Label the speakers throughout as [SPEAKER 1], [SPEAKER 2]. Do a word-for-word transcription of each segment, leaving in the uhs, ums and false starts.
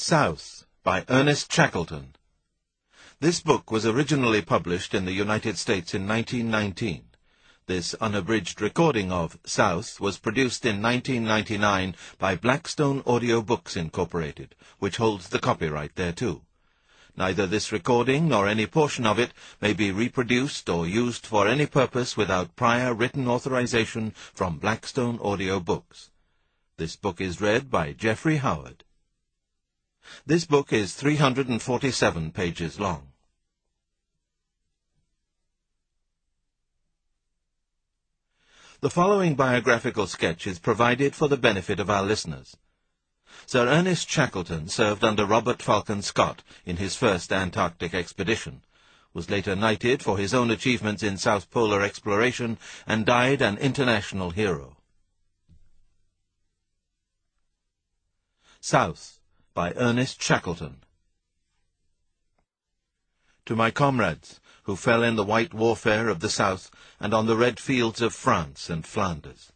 [SPEAKER 1] South by Ernest Shackleton. This book was originally published in the United States in nineteen nineteen. This unabridged recording of South was produced in nineteen ninety-nine by Blackstone Audio Books Incorporated, which holds the copyright thereto. Neither this recording nor any portion of it may be reproduced or used for any purpose without prior written authorization from Blackstone Audio Books. This book is read by Jeffrey Howard. This book is three hundred forty-seven pages long. The following biographical sketch is provided for the benefit of our listeners. Sir Ernest Shackleton served under Robert Falcon Scott in his first Antarctic expedition, was later knighted for his own achievements in South Polar exploration, and died an international hero. South by Ernest Shackleton. To my comrades, who fell in the white warfare of the South and on the red fields of France and Flanders.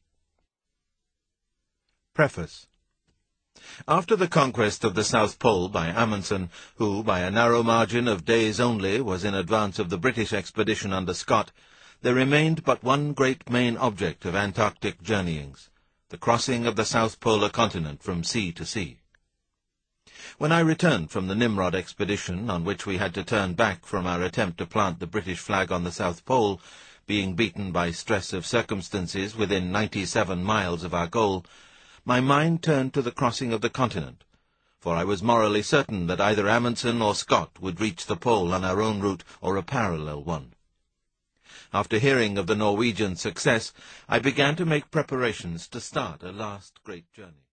[SPEAKER 1] Preface. After the conquest of the South Pole by Amundsen, who, by a narrow margin of days only, was in advance of the British expedition under Scott, there remained but one great main object of Antarctic journeyings, the crossing of the South Polar continent from sea to sea. When I returned from the Nimrod expedition, on which we had to turn back from our attempt to plant the British flag on the South Pole, being beaten by stress of circumstances within ninety-seven miles of our goal, my mind turned to the crossing of the continent, for I was morally certain that either Amundsen or Scott would reach the pole on our own route or a parallel one. After hearing of the Norwegian success, I began to make preparations to start a last great journey.